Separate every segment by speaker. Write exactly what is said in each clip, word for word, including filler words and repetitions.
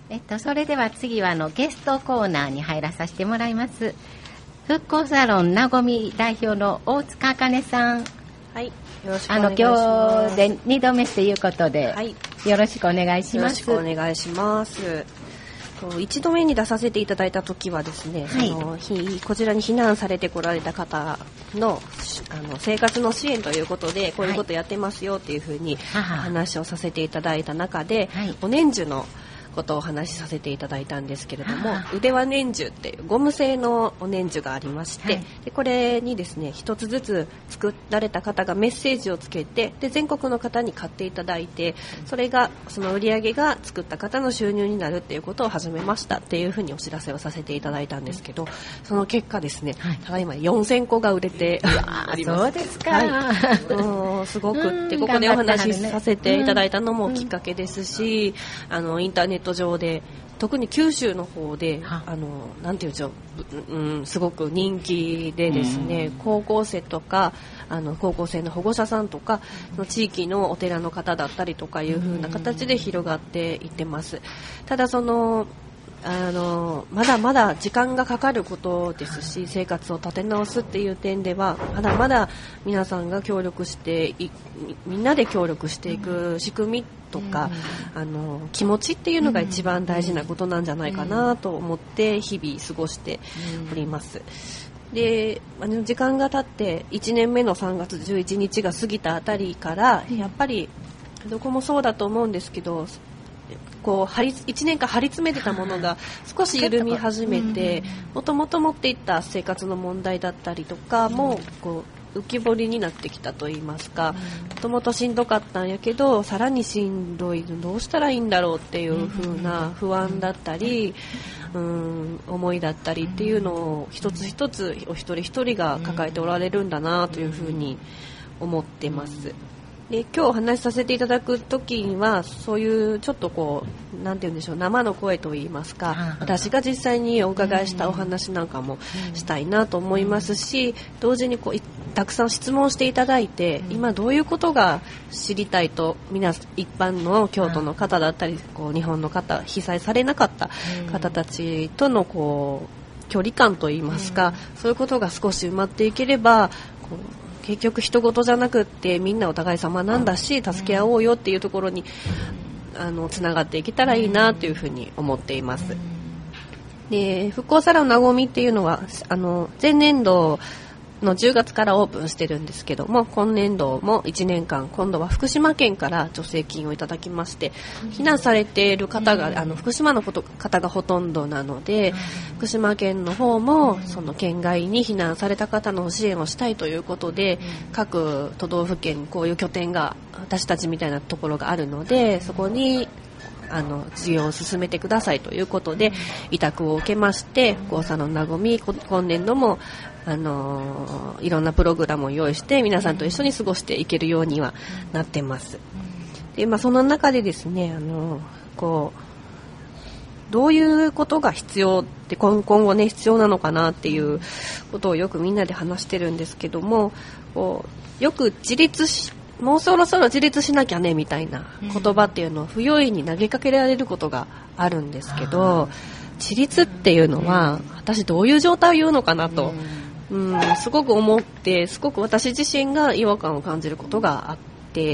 Speaker 1: えっと、それでは次はあのゲストコーナーに入らさせてもらいます。復興サロンなごみ代表の大塚茜さん。
Speaker 2: はい、よろしくお願いします。
Speaker 1: あの今日でにどめということで、はい、よろしくお願いします。
Speaker 2: よろしくお願いします。いちどめに出させていただいた時はですね、はい、そのこちらに避難されてこられた方の、あの生活の支援ということでこういうことやってますよっていうふうにお話をさせていただいた中で、はい、お年中のことをお話しさせていただいたんですけれども、腕輪年中っていうゴム製のお年中がありまして、はい、でこれにですね一つずつ作られた方がメッセージをつけて、で全国の方に買っていただいて、それがその売り上げが作った方の収入になるっていうことを始めましたっていうふうにお知らせをさせていただいたんですけど、その結果ですね、はい、ただいまよんせんこが売れて
Speaker 1: あります。そうですか、
Speaker 2: はい、すごくってここでお話しさせていただいたのもきっかけですし、あのインターネット上で特に九州の方であのなんていうんでしょう、うん、すごく人気でですね、高校生とかあの高校生の保護者さんとかその地域のお寺の方だったりとかいう風な形で広がっていってます。ただそのあのまだまだ時間がかかることですし、生活を立て直すっていう点ではまだまだ皆さんが協力していみんなで協力していく仕組みとか、あの気持ちっていうのが一番大事なことなんじゃないかなと思って日々過ごしております。であの時間が経っていちねんめのさんがつじゅういちにちが過ぎたあたりからやっぱりどこもそうだと思うんですけど、こう張りいちねんかん張り詰めてたものが少し緩み始めて、もともと持っていった生活の問題だったりとかもこう浮き彫りになってきたといいますか、もともとしんどかったんやけどさらにしんどい、どうしたらいいんだろうっていう風な不安だったり、うん思いだったりっていうのを一つ一つお一人一人が抱えておられるんだなという風に思ってます。で今日お話しさせていただくときにはそういうちょっとこうなんて言うんでしょう、生の声といいますか、私が実際にお伺いしたお話なんかもしたいなと思いますし、同時にこうたくさん質問していただいて、今どういうことが知りたいと、皆一般の京都の方だったりこう日本の方、被災されなかった方たちとのこう距離感といいますか、そういうことが少し埋まっていければこう結局人事じゃなくってみんなお互い様なんだし助け合おうよっていうところにあのつながっていけたらいいなというふうに思っています。で復興サロンなごみっていうのはあの前年度のじゅうがつからオープンしてるんですけども、今年度もいちねんかん今度は福島県から助成金をいただきまして、避難されている方があの福島の方がほとんどなので、福島県の方もその県外に避難された方の支援をしたいということで、各都道府県にこういう拠点が私たちみたいなところがあるので、そこにあの事業を進めてくださいということで委託を受けまして、復興サロンなごみ今年度もあのー、いろんなプログラムを用意して皆さんと一緒に過ごしていけるようにはなってます。で、まあ、その中でですね、あのー、こうどういうことが必要って今後ね必要なのかなっていうことをよくみんなで話してるんですけども、こうよく自立しもうそろそろ自立しなきゃねみたいな言葉っていうのを不用意に投げかけられることがあるんですけど、自立っていうのは私どういう状態を言うのかなと、うん、すごく思って、すごく私自身が違和感を感じることがあって、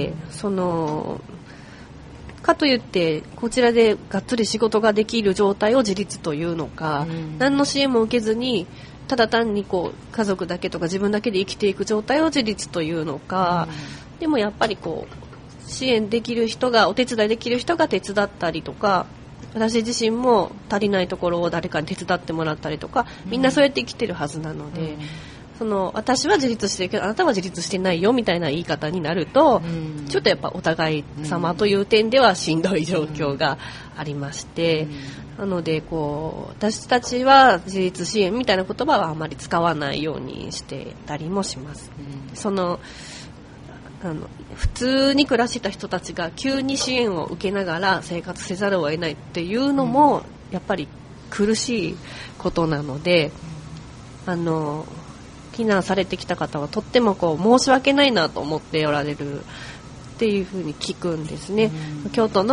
Speaker 2: そのかといってこちらでがっつり仕事ができる状態を自立というのか、何の支援も受けずにただ単にこう家族だけとか自分だけで生きていく状態を自立というのか、でもやっぱりこう支援できる人がお手伝いできる人が手伝ったりとか、私自身も足りないところを誰かに手伝ってもらったりとか、みんなそうやって生きてるはずなので、うん、その私は自立してるけどあなたは自立してないよみたいな言い方になると、うん、ちょっとやっぱお互い様という点ではしんどい状況がありまして、うん、なのでこう私たちは自立支援みたいな言葉はあまり使わないようにしてたりもします。うん、そのあの普通に暮らしてた人たちが急に支援を受けながら生活せざるを得ないっていうのもやっぱり苦しいことなので、あの避難されてきた方はとってもこう申し訳ないなと思っておられるっていうふうに聞くんですね。うん、京都の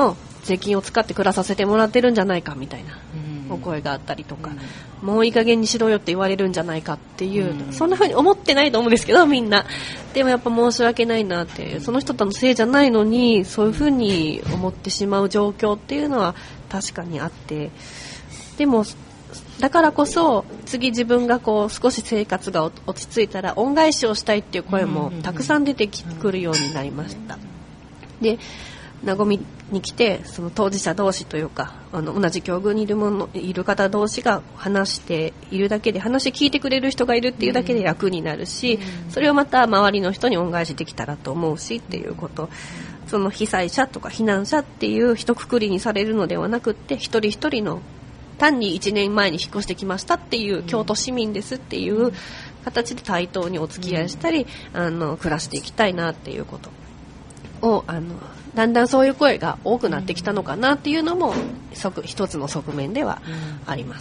Speaker 2: 税金を使って暮らさせてもらってるんじゃないかみたいなお声があったりとか、うん、もういい加減にしろよって言われるんじゃないかっていう、うん、そんな風に思ってないと思うんですけど、みんなでもやっぱ申し訳ないなって、その人とのせいじゃないのにそういう風に思ってしまう状況っていうのは確かにあって、でもだからこそ次自分がこう少し生活が落ち着いたら恩返しをしたいっていう声もたくさん出てくるようになりました。で、なごみに来てその当事者同士というか、あの同じ境遇にいるものいる方同士が話しているだけで、話聞いてくれる人がいるっていうだけで楽になるし、それをまた周りの人に恩返しできたらと思うしっていうこと、その被災者とか避難者っていう一括りにされるのではなくって、一人一人の単にいちねんまえに引っ越してきましたっていう京都市民ですっていう形で対等にお付き合いしたり、あの暮らしていきたいなっていうことを、あのだんだんそういう声が多くなってきたのかなっていうのも一つの側面ではあります。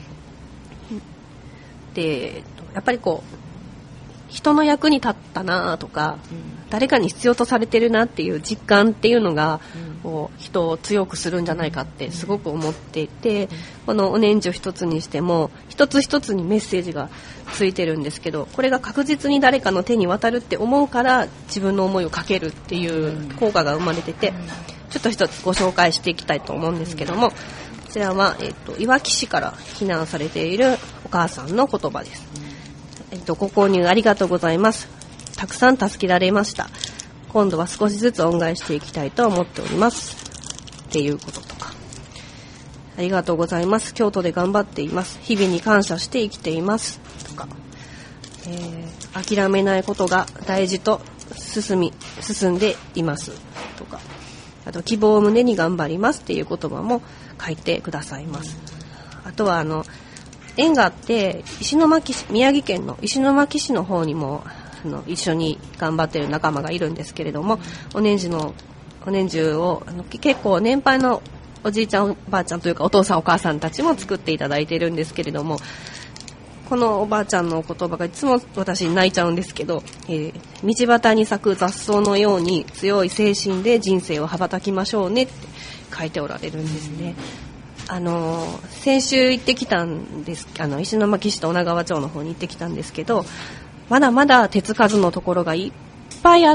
Speaker 2: で、やっぱりこう人の役に立ったなとか、誰かに必要とされてるなっていう実感っていうのが、こう人を強くするんじゃないかってすごく思っていて、このお年中一つにしても一つ一つにメッセージがついてるんですけど、これが確実に誰かの手に渡るって思うから自分の思いをかけるっていう効果が生まれてて、ちょっと一つご紹介していきたいと思うんですけども、こちらは、えっと、いわき市から避難されているお母さんの言葉です。えっと、ご購入ありがとうございます。たくさん助けられました。今度は少しずつ恩返していきたいと思っておりますっていうこととか、ありがとうございます。京都で頑張っています。日々に感謝して生きていますとか、えー、諦めないことが大事と進み進んでいますとか、あと希望を胸に頑張りますっていう言葉も書いてくださいます。あとはあの縁があって石巻市、宮城県の石巻市の方にもあの一緒に頑張っている仲間がいるんですけれども、お年中のお年中をあの結構年配のおじいちゃんおばあちゃんというかお父さんお母さんたちも作っていただいているんですけれども、このおばあちゃんの言葉がいつも私泣いちゃうんですけど、えー、道端に咲く雑草のように強い精神で人生を羽ばたきましょうねって書いておられるんですね。あの先週行ってきたんです。あの石巻市と女川町の方に行ってきたんですけど、まだまだ手つかずのところがいっぱいあって、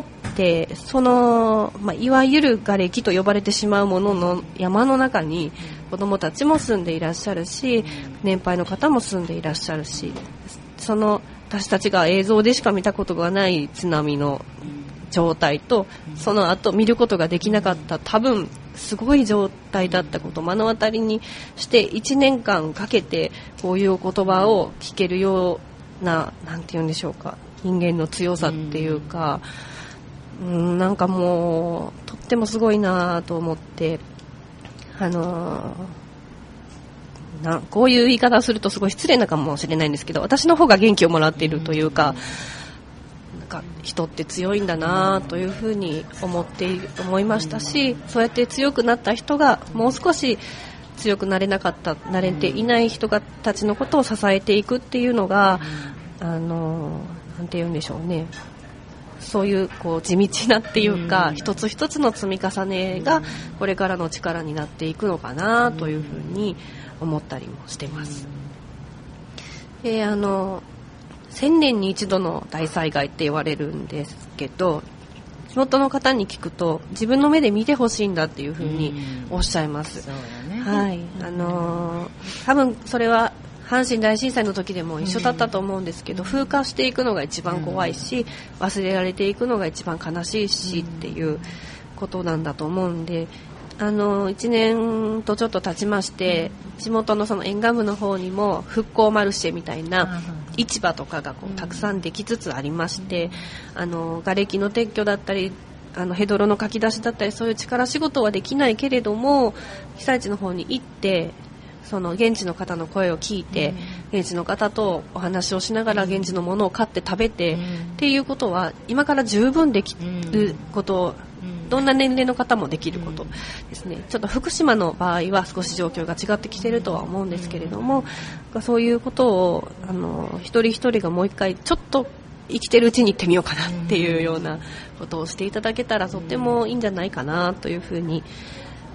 Speaker 2: その、まあ、いわゆる瓦礫と呼ばれてしまうものの山の中に子どもたちも住んでいらっしゃるし、年配の方も住んでいらっしゃるし、その私たちが映像でしか見たことがない津波の状態と、その後見ることができなかった多分すごい状態だったことを目の当たりにしていちねんかんかけてこういう言葉を聞けるような、なんて言うんでしょうか、人間の強さっていうか、うん、なんかもうとってもすごいなと思って、あのー、なこういう言い方をするとすごい失礼なかもしれないんですけど、私の方が元気をもらっているというか、なんか人って強いんだなというふうに思って思いましたし、そうやって強くなった人がもう少し強くなれなかった、なれていない人がたちのことを支えていくっていうのが、あのなんて言うんでしょうね、そういうこう地道なっていうか、一つ一つの積み重ねがこれからの力になっていくのかなというふうに思ったりもしてます。で、あの千年に一度の大災害って言われるんですけど、地元の方に聞くと自分の目で見てほしいんだっていうふうにおっしゃいます。そうだね。はい、あのー、多分それは阪神大震災の時でも一緒だったと思うんですけど、風化していくのが一番怖いし、忘れられていくのが一番悲しいしっていうことなんだと思うんで、あのいちねんとちょっと経ちまして、地元のその沿岸部の方にも復興マルシェみたいな市場とかがこうたくさんできつつありまして、あの瓦礫の撤去だったり、あのヘドロのかき出しだったり、そういう力仕事はできないけれども、被災地の方に行ってその現地の方の声を聞いて、現地の方とお話をしながら現地のものを買って食べてっていうことは今から十分できることを、どんな年齢の方もできることですね。ちょっと福島の場合は少し状況が違ってきているとは思うんですけれども、そういうことをあの一人一人がもう一回ちょっと生きてるうちに行ってみようかなっていうようなことをしていただけたらとってもいいんじゃないかなというふうに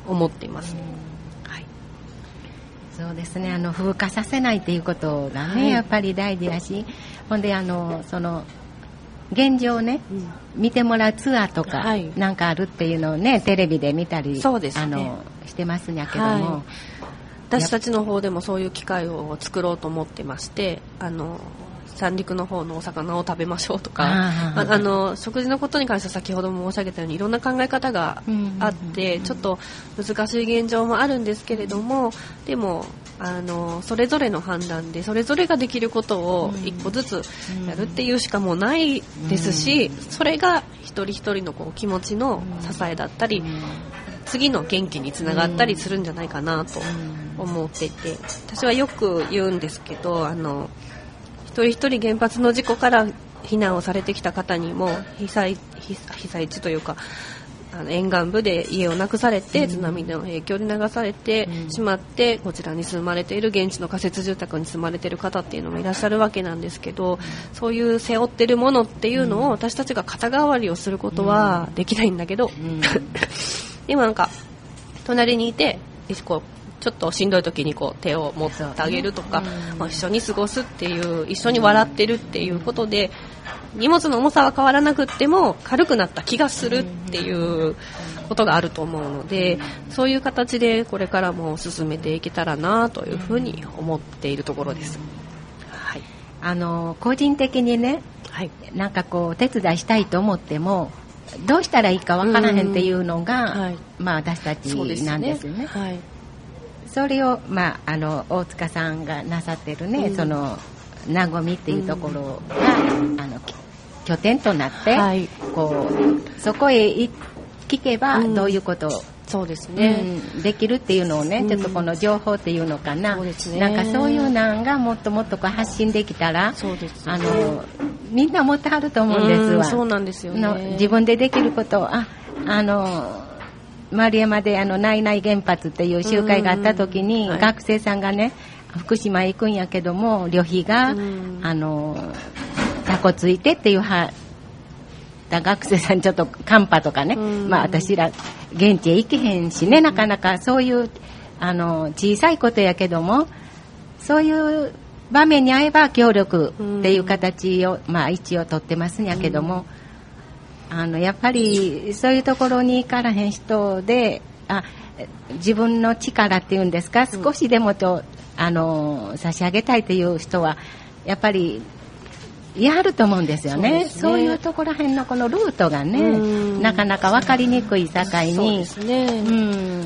Speaker 2: 思っています。
Speaker 1: はい、そうですね、あの風化させないっていうことがね、はい、やっぱり大事だし、ほんであのその現状ね、うん、見てもらうツアーとかなんかあるっていうのをね、テレビで見たり、そうですね、あのしてますんやけども、はい、
Speaker 2: 私たちの方でもそういう機会を作ろうと思ってまして、あの三陸の方のお魚を食べましょうとか、ああの食事のことに関しては先ほども申し上げたようにいろんな考え方があって、ちょっと難しい現状もあるんですけれども、でもあのそれぞれの判断でそれぞれができることを一個ずつやるっていうしかもうないですし、それが一人一人のこう気持ちの支えだったり、次の元気につながったりするんじゃないかなと思っていて、私はよく言うんですけど、あの一人一人原発の事故から避難をされてきた方にも被災、被災地というかあの沿岸部で家をなくされて、津波の影響で流されてしまって、こちらに住まれている現地の仮設住宅に住まれている方っていうのもいらっしゃるわけなんですけど、そういう背負ってるものっていうのを私たちが肩代わりをすることはできないんだけど、でもなんか隣にいてこうちょっとしんどい時にこう手を持ってあげるとか、まあ、一緒に過ごすっていう、一緒に笑ってるっていうことで荷物の重さは変わらなくっても軽くなった気がするっていうことがあると思うので、そういう形でこれからも進めていけたらなというふうに思っているところです。
Speaker 1: はい、あの個人的にね、はい、なんかこう手伝いしたいと思ってもどうしたらいいかわからへんっていうのが、はい、まあ私たちなんですよね。はい、それを、まあ、あの大塚さんがなさってるね、うん、そのなごみっていうところが、うん、あの拠点となって、はい、こうそこへ聞けばどういうことを、うん、
Speaker 2: そうですね、
Speaker 1: うん、できるっていうのをね、うん、ちょっとこの情報っていうのかな、そうですね、なんかそういうのがもっともっとこう発信できたら、そうですね、あのみんな持ってはると思うんですわ。
Speaker 2: うん、そうなんですよね。
Speaker 1: の自分でできることを、あ、あの丸山であの内々原発っていう集会があった時に、はい、学生さんがね福島へ行くんやけども旅費があのタコついてっていうは学生さんちょっと寒波とかね、まあ私ら現地へ行けへんしね、なかなかそういうあの小さいことやけどもそういう場面に合えば協力っていう形をまあ一応取ってますんやけども、あのやっぱりそういうところに行からへん人で、あ自分の力っていうんですか、少しでもとあの差し上げたいという人はやっぱりやると思うんですよね。 そうですね。そういうところへんのこのルートがねなかなか分かりにくい境に、そうですね、うん、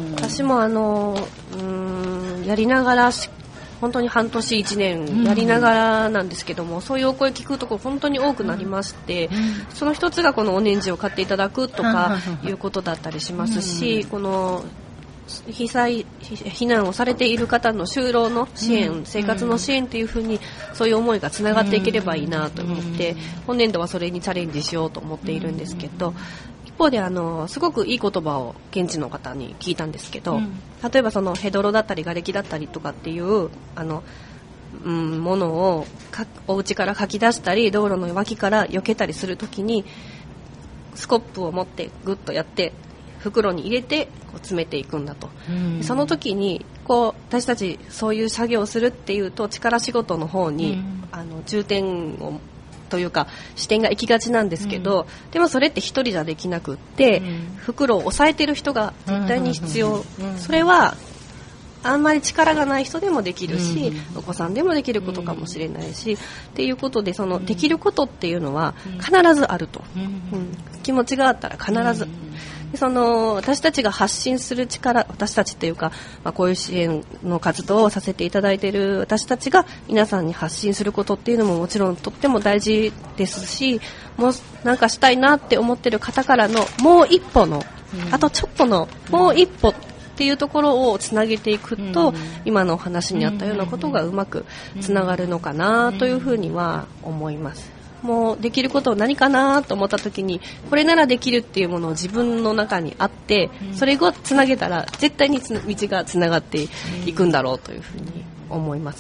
Speaker 2: 私もあのうんやりながら本当に半年いちねんやりながらなんですけども、うん、そういうお声聞くところ本当に多くなりまして、うん、その一つがこのお年次を買っていただくとかいうことだったりしますし、うん、この被災避難をされている方の就労の支援、うん、生活の支援というふうにそういう思いがつながっていければいいなと思って、うん、今年度はそれにチャレンジしようと思っているんですけど、一方であのすごくいい言葉を現地の方に聞いたんですけど、うん、例えばそのヘドロだったり瓦礫だったりとかっていうあの、うん、ものをかお家からかき出したり道路の脇から避けたりするときにスコップを持ってグッとやって袋に入れてこう詰めていくんだと、うん、その時にこう私たちそういう作業をするっていうと力仕事の方に、うん、あの重点をというか視点が行きがちなんですけど、うん、でもそれって一人じゃできなくって、うん、袋を押さえてる人が絶対に必要、うん、それはあんまり力がない人でもできるし、うん、お子さんでもできることかもしれないし、うん、っていうことでそのできることっていうのは必ずあると、うんうん、気持ちがあったら必ず、うんその私たちが発信する力、私たちっていうか、まあ、こういう支援の活動をさせていただいている私たちが皆さんに発信することっていうのももちろんとっても大事ですし、もうなんかしたいなって思ってる方からのもう一歩の、うん、あとちょっとのもう一歩っていうところをつなげていくと、うん、今のお話にあったようなことがうまくつながるのかなというふうには思います。もうできることを何かなと思った時にこれならできるっていうものを自分の中にあってそれをつなげたら絶対につ道がつながっていくんだろうというふうに思います。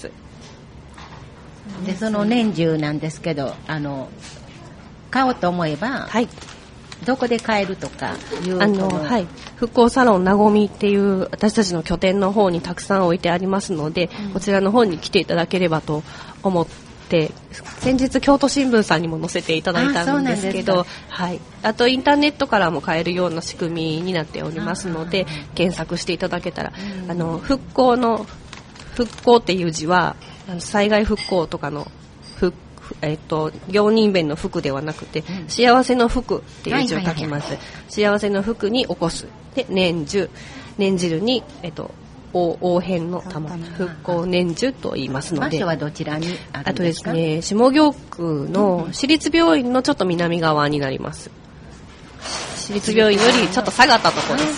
Speaker 1: でその年中なんですけどあの買おうと思えば、はい、 どこで買えるとかいう
Speaker 2: あの、はい、復興サロンなごみっていう私たちの拠点の方にたくさん置いてありますので、うん、こちらの方に来ていただければと思って先日京都新聞さんにも載せていただいたんですけど、はい、あとインターネットからも買えるような仕組みになっておりますので検索していただけたら、うん、あの復興の復興っていう字は災害復興とかの復えっと、行人弁の福ではなくて、うん、幸せの福っていう字を書きます、はいはいはい、幸せの福に起こすで年中念じるに、えっと、応変の玉復興年中と言いますので、
Speaker 1: 場所はどちらにあるんですか？
Speaker 2: あとですね、下京区の私立病院のちょっと南側になります。私立病院よりちょっと下がったところです。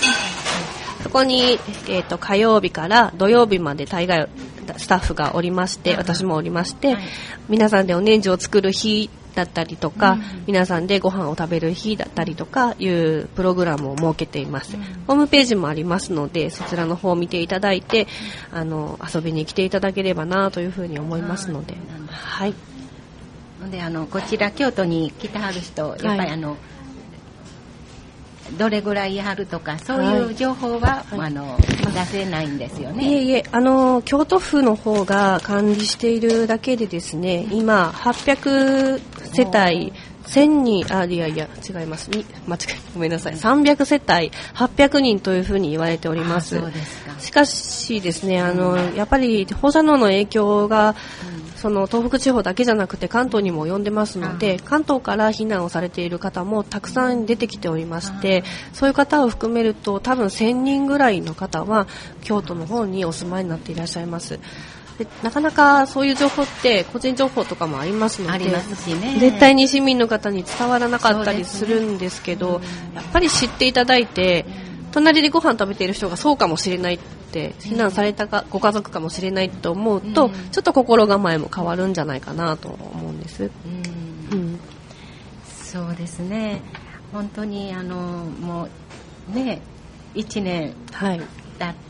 Speaker 2: そこに、えっと、火曜日から土曜日まで大概スタッフがおりまして、私もおりまして、はい、皆さんでお年中を作る日だったりとか、うん、皆さんでご飯を食べる日だったりとかいうプログラムを設けています、うん、ホームページもありますのでそちらの方を見ていただいてあの遊びに来ていただければなというふうに思いますので、はい、
Speaker 1: であのこちら京都に来てはる人やっぱりあの、はいどれぐらいやるとかそういう情報は、はい、あの出せないんですよね。
Speaker 2: いえいえあの京都府の方が管理しているだけでですね今はっぴゃく世帯せんにんあいやいや違いますに間違えごめんなさいさんびゃく世帯はっぴゃくにんというふうに言われております。
Speaker 1: そうですか。
Speaker 2: しかしですねあのやっぱり放射能の影響が、うんその東北地方だけじゃなくて関東にも及んでますので関東から避難をされている方もたくさん出てきておりましてそういう方を含めると多分せんにんぐらいの方は京都の方にお住まいになっていらっしゃいます。でなかなかそういう情報って個人情報とかもありますので
Speaker 1: ありますし、ね、
Speaker 2: 絶対に市民の方に伝わらなかったりするんですけど、ね、やっぱり知っていただいて隣でご飯食べている人がそうかもしれないって避難されたかご家族かもしれないと思うと、うん、ちょっと心構えも変わるんじゃないかなと思うんです、うんうん、
Speaker 1: そうですね本当にあのもうねいちねん経って、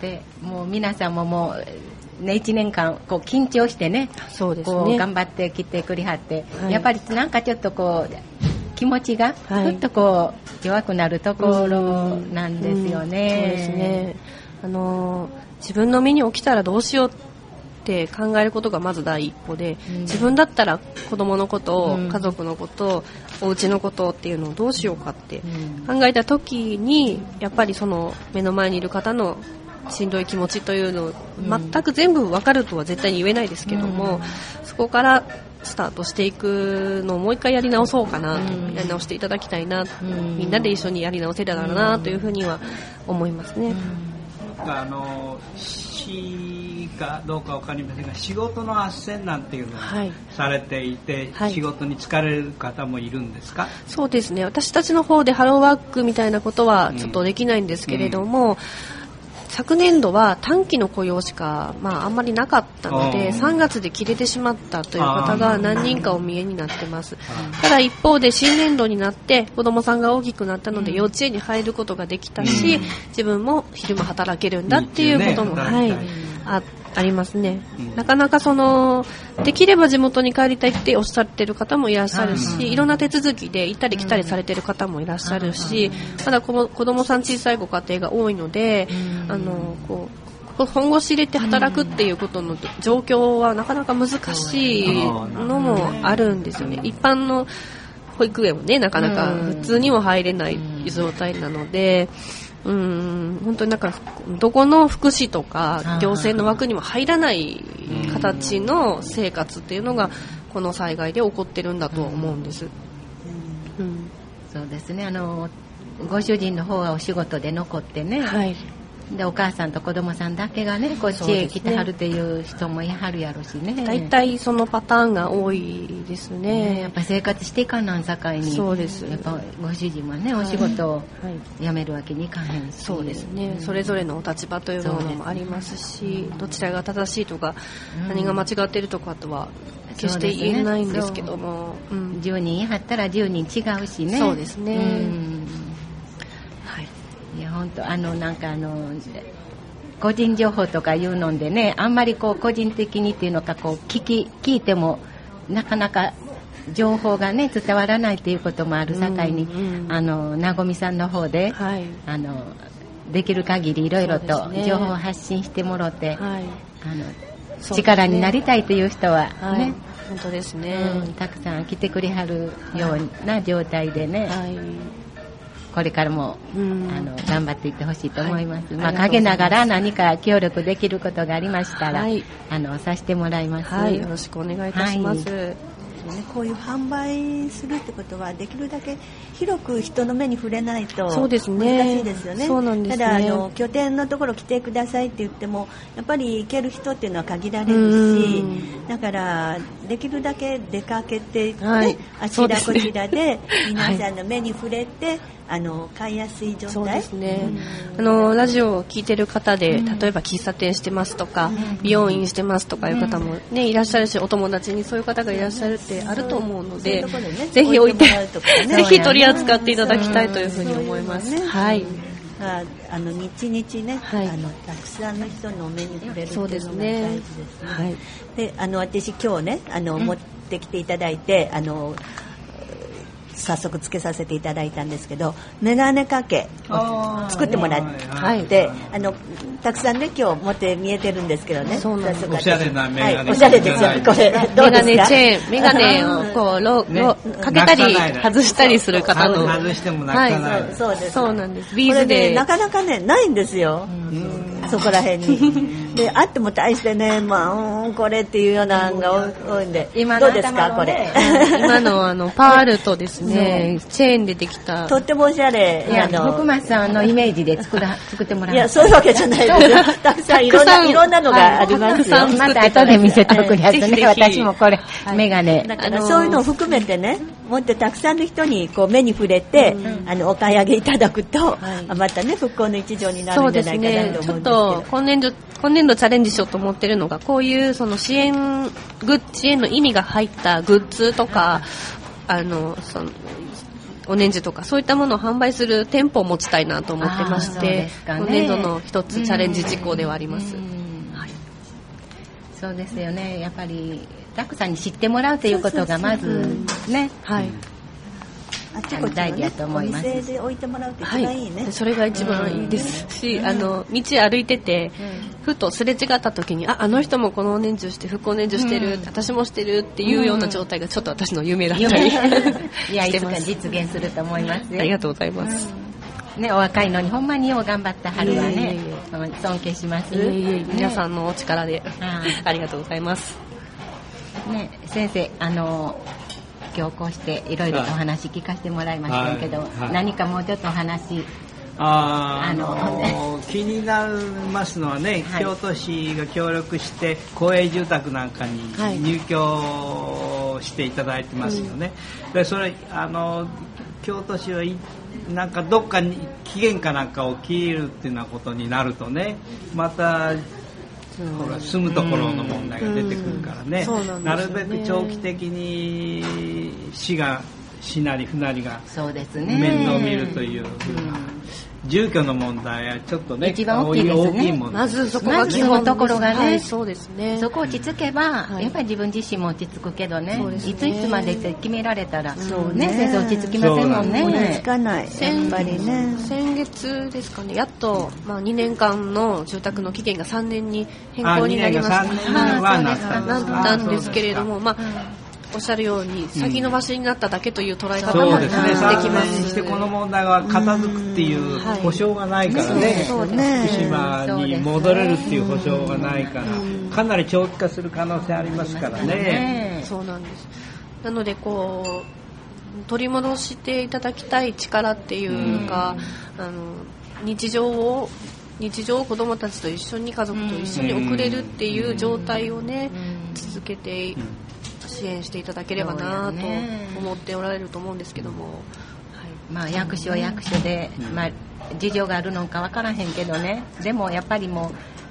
Speaker 1: はい、もう皆さんももうねいちねんかんこう緊張してね
Speaker 2: そうですね
Speaker 1: こう頑張ってきてくりはって、はい、やっぱりなんかちょっとこう気持ちがふっとこう弱くなるところなんですよね、うんうん、そうですね
Speaker 2: あの自分の身に起きたらどうしようって考えることがまず第一歩で、うん、自分だったら子供のこと、うん、家族のこと、お家のことっていうのをどうしようかって考えた時にやっぱりその目の前にいる方のしんどい気持ちというのを全く全部分かるとは絶対に言えないですけども、うん、そこからスタートしていくのをもう一回やり直そうかな、うん、やり直していただきたいな、うん、みんなで一緒にやり直せたらなというふうには思いますね、
Speaker 3: うん、あの市かどうかわかりませんが仕事の斡旋なんていうのをされていて、はい、仕事に疲れる方もいるんですか？
Speaker 2: そうですね私たちの方でハローワークみたいなことはちょっとできないんですけれども、うんうん昨年度は短期の雇用しか、まあ、あんまりなかったのでさんがつで切れてしまったという方が何人かお見えになってますただ一方で新年度になって子どもさんが大きくなったので幼稚園に入ることができたし自分も昼間働けるんだっていうことも、はい、あありますね、うん、なかなかそのできれば地元に帰りたいっておっしゃってる方もいらっしゃるし、うん、いろんな手続きで行ったり来たりされてる方もいらっしゃるし、うん、まだ子供さん小さいご家庭が多いので、うん、あのこう本腰入れて働くっていうことの状況はなかなか難しいのもあるんですよね。一般の保育園もねなかなか普通にも入れない状態なので、うん、本当になんかどこの福祉とか行政の枠にも入らない形の生活っていうのがこの災害で起こってるんだと思うんです、
Speaker 1: うんうん、そうですねあのご主人の方はお仕事で残ってね、はい、でお母さんと子供さんだけがねこっちへ来てはるっていう人もいはるやろしね
Speaker 2: だいたいそのパターンが多いですね、
Speaker 1: ねやっぱ生活していかなんさかいに
Speaker 2: そうです
Speaker 1: やっぱご主人はねお仕事を辞めるわけにいかへんし、
Speaker 2: そうですね、うん、それぞれのお立場というものもありますし、どちらが正しいとか、うん、何が間違っているとかとは決して言えないんですけども、
Speaker 1: うん、じゅうにんいはったらじゅうにん違うしね
Speaker 2: そうですね、うん
Speaker 1: いや本当あのなんかあの個人情報とかいうのでねあんまりこう個人的にっていうのかこう聞き聞いてもなかなか情報がね伝わらないっていうこともあるさかいに、うんうん、あのなごみさんの方で、はい、あのできる限りいろいろと情報を発信してもろて、はい、あの力になりたいという人はね、はい、
Speaker 2: 本当ですね、
Speaker 1: うん、たくさん来てくれはるような状態でね、はい、これからも、うん、あの頑張っていってほしいと思います、はい、まあ、陰ながら何か協力できることがありましたら、はい、あのさせてもらいます、
Speaker 2: はい、よろしくお願いいたします、はい、
Speaker 4: こういう販売するってことはできるだけ広く人の目に触れないと難しいですよね。
Speaker 2: そうなんですね。
Speaker 4: ただあの拠点のところ来てくださいって言ってもやっぱり行ける人っていうのは限られるし、だからできるだけ出かけて、ね、はい、あちらこちらで皆さんの目に触れて、はい、あの買いやすい状態。
Speaker 2: そうですね、うん、あのラジオを聞いてる方で、うん、例えば喫茶店してますとか、うん、美容院してますとかいう方も、ね、いらっしゃるし、お友達にそういう方がいらっしゃるってあると思うので、ね、ぜひ置いて、ぜひ取り扱っていただきたいというふうに思います。はい。
Speaker 4: あ, あの日々ね、はい、あのたくさんの人の目に触れるっていうのが大事ですね。はい、であの私今日ねあの、うん、持ってきていただいてあの早速つけさせていただいたんですけど、メガネかけを作ってもらって、はい、あのたくさんね今日持って見えてるんですけどね、
Speaker 3: そうなんです。おしゃれなメガネ、はい、
Speaker 4: おしゃれですよこれ。どうですか？
Speaker 2: メガネチェーン、メガネをこうロロかけたり外したりする方の、
Speaker 3: 外してもなかない、
Speaker 4: はい、そうです。
Speaker 2: そうなんです。ビーズで、
Speaker 4: これねなかなかねないんですよ、うん、そこら辺に。であっても大してね、まあ、うん、これっていうようなのが多いんで、今どうですかこれ。
Speaker 2: 今のあのパールとですねチェーンでできた
Speaker 4: とってもおしゃれ。
Speaker 1: いや福松さんのイメージで作ら作ってもらう。
Speaker 4: いやそういうわけじゃないですよ。たくさんいろんないろんなのがありますよ。
Speaker 1: また後で見せておくやつね。私もこれ、はい、メガネ。
Speaker 4: だからそういうのを含めてね、もっとたくさんの人にこう目に触れて、うん、あのお買い上げいただくと、はい、またね復興の一助になるんじゃないかなと思うんですけど。
Speaker 2: ちょっと今年度今年度チャレンジしようと思ってるのがこういうその支援グ支援の意味が入ったグッズとかあのそのお年次とかそういったものを販売する店舗を持ちたいなと思ってまして、今年度の一つチャレンジ事項ではあります。はい、
Speaker 1: そうですよね。やっぱりたくさんに知ってもらうということがまずね、はい。
Speaker 4: あっちこっちのね、お店で置いてもらうと一番いいね、
Speaker 2: はい、それが一番いいですし、うん、あの道歩いてて、うん、ふとすれ違った時に あ, あの人もこの年中して復興年中してる、うん、私もしてるっていうような状態がちょっと私の夢だったり、うん、
Speaker 1: いやいつか実現すると思いますよ。
Speaker 2: ありがとうございます、
Speaker 1: うん、ね、お若いのにほんまによう頑張った春はね、いえいえ尊敬します。
Speaker 2: いえいえ、ね、皆さんのお力で あ, ありがとうございます、
Speaker 1: ね、先生あの今日こうしていろいろとお話聞かせてもらいましたけど、はいはい、何かもうちょっとお話
Speaker 3: ああの気になりますのはね、はい、京都市が協力して公営住宅なんかに入居していただいてますよね、はい、でそれあの京都市はなんかどっかに期限かなんかを切るっていうようなことになるとね、またほら住むところの問題が出てくるからね、うんうん、なるべく長期的に市が市なり府なりが面倒を見るというふうな、住居の問題はちょっとね
Speaker 1: 一番大きいですね。
Speaker 3: 大きいもの
Speaker 2: まずそこが基本のところがね、はい、そうですね。
Speaker 1: そこ落ち着けば、はい、やっぱり自分自身も落ち着くけどね、ね、いついつまでって決められたら、そうね、先生落ち着きませんもんね。
Speaker 4: 落ち着かない。やっぱりね。
Speaker 2: 先月ですかね、やっと、まあ、にねんかんの住宅の期限がさんねんに変更になりました。
Speaker 3: さんねんはなった
Speaker 2: なったんですけれども、まあおっしゃるように先延ばしになっただけという捉え方もできます。
Speaker 3: さんねんにしてこの問題は片付くっていう保証がないからね、福島に戻れるっていう保証がないからかなり長期化する可能性ありますからね。
Speaker 2: そうなんです。なのでこう取り戻していただきたい力っていうか、あの日常を日常を子どもたちと一緒に家族と一緒に送れるっていう状態をね続けて支援していただければなと思っておられると思うんですけども、はい、
Speaker 1: まあ、役所は役所で、まあ、事情があるのか分からへんけどね、でもやっぱりもう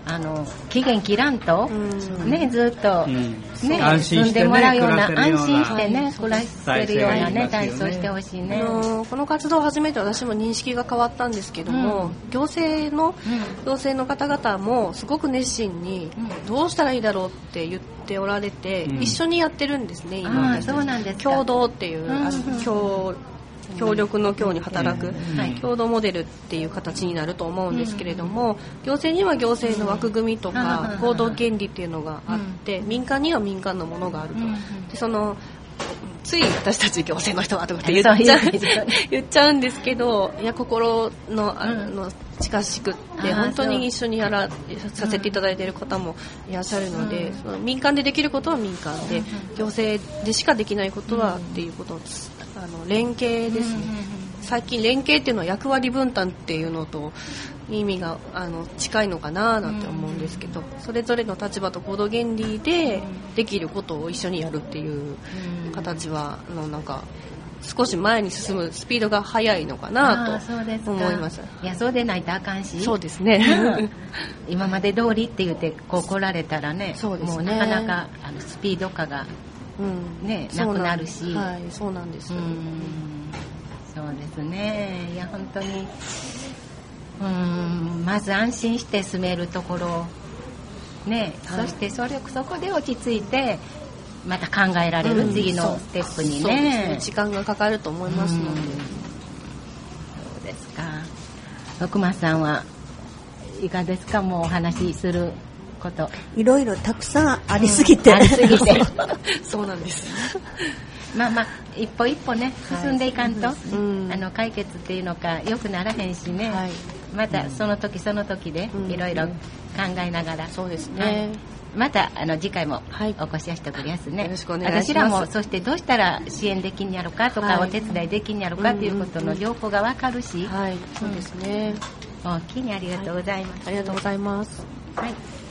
Speaker 1: あの期限切らんと、ね、ずっと、ね、
Speaker 3: 住
Speaker 1: んでもらうような、安心してね、暮らせるようなね、体操してほしいね。
Speaker 2: あのこの活動を始めて私も認識が変わったんですけども、行政の、行政の方々もすごく熱心に、どうしたらいいだろうって言っておられて、一緒にやってるんですね、今。
Speaker 1: あ、そうなんですか。
Speaker 2: 共同っていう、あの共協力の協に働く、共同モデルっていう形になると思うんですけれども、行政には行政の枠組みとか行動原理っていうのがあって、民間には民間のものがあると。でそのつい私たち行政の人はとかって言っちゃう言っちゃうんですけど、いや心のあの近しくって本当に一緒にやらさせていただいている方もいらっしゃるので、その民間でできることは民間で、行政でしかできないことはっていうことです。あの連携ですね。最近連携っていうのは役割分担っていうのと意味があの近いのかななんて思うんですけど、それぞれの立場と行動原理でできることを一緒にやるっていう形はあのなんか少し前に進むスピードが速いのかなと思います。
Speaker 1: いや、そうでないとあかんし。
Speaker 2: そうですね。
Speaker 1: 今まで通りって言ってこう来られたらね、
Speaker 2: そうですね、
Speaker 1: もうなかなかあのスピード化が、うんね、なくなるし。
Speaker 2: はい、そうなんです。うん、
Speaker 1: そうですね。いや本当に、うん、まず安心して住めるところね、はい、そしてそれそこで落ち着いてまた考えられる、うん、次のステップに ね,
Speaker 2: そうですね、時間がかかると思いますので、うん、そう
Speaker 1: ですか。奥間さんはいかがですか。もうお話しすること
Speaker 4: いろいろたくさんありすぎて、うん、ありすぎて
Speaker 2: そうなんです
Speaker 1: まあまあ一歩一歩ね進んでいかんと、はい、うん、あの解決っていうのかよくならへんしね、はい、またその時その時でいろいろ考えながら、うん、
Speaker 2: そうですね、
Speaker 1: はい、またあの次回もお越しやしてくれやすね、
Speaker 2: よろしくお願いします。
Speaker 1: 私らもそしてどうしたら支援できんやろかとか、はい、お手伝いできんやろかということの情報がわかるし、
Speaker 2: はい、そうですね、
Speaker 1: うん、大きにありがとうございます、
Speaker 2: はい、ありがとうございます。
Speaker 1: はい、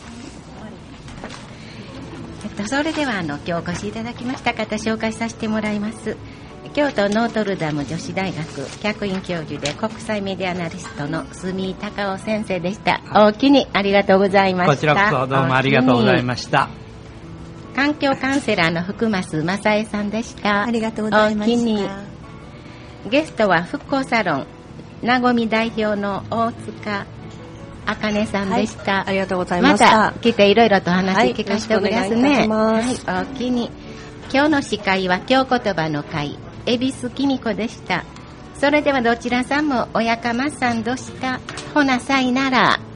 Speaker 1: えっと、それではあの今日お越しいただきました方紹介させてもらいます。京都ノートルダム女子大学客員教授で国際メディアアナリストの住井隆夫先生でした。大きにありがとうございました。
Speaker 3: こちらこそどうもありがとうございました。
Speaker 1: 環境カウンセラーの福増正恵さんでした。
Speaker 4: ありがとうございました。大きに
Speaker 1: ゲストは復興サロンなごみ代表の大塚あかねさんでした、
Speaker 2: はい、ありがとうございました。
Speaker 1: また来ていろいろと話聞かせてくれますね。
Speaker 2: はい、
Speaker 1: はい、大きに今日の司会は京言葉の会恵比寿きみ子でした。それではどちらさんもおやかまさんどした。ほなさいなら。